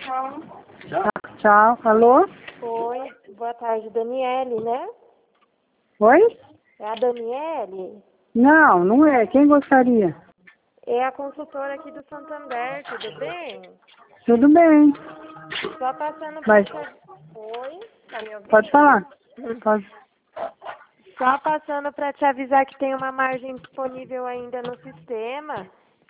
Tchau. Alô? Oi, boa tarde, Daniele, né? Oi? É a Daniele? Não, não é. Quem gostaria? É a consultora aqui do Santander, tudo bem? Tudo bem. Só passando pra Mas te... Oi, tá me ouvindo? pode falar. Pode. Só passando para te avisar que tem uma margem disponível ainda no sistema.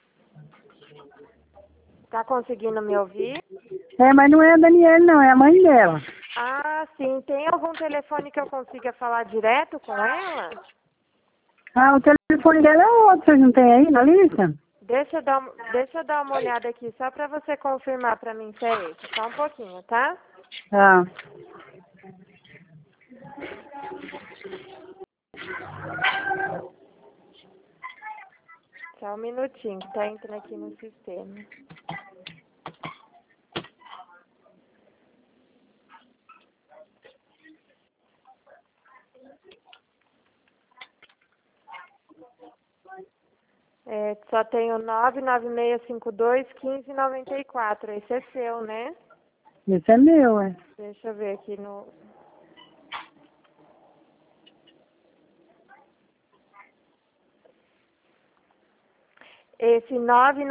Tá conseguindo me ouvir? É, mas não é a Daniela, não. É a mãe dela. Ah, sim. Tem algum telefone que eu consiga falar direto com ela? Ah, o telefone dela é outro. Vocês não tem aí na lista? Deixa eu dar uma olhada aqui, só para você confirmar para mim se é esse. Só um pouquinho, tá? Ah. Só um minutinho, que tá entrando aqui no sistema. É, só tenho 99652-1594. Esse é seu, né? Esse é meu, é. Deixa eu ver aqui no... Esse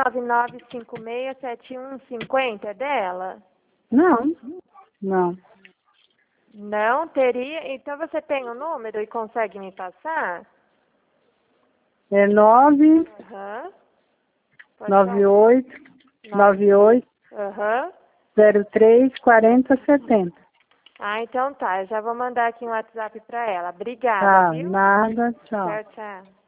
999567150 é dela? Não. Não. Não teria? Então você tem o número e consegue me passar? É 9, Aham. Pode falar. 98, 98, Aham. 03, 40, 70. Ah, então tá. Eu já vou mandar aqui um WhatsApp pra ela. Obrigada, Tá, viu? nada, tchau. Tchau, tchau.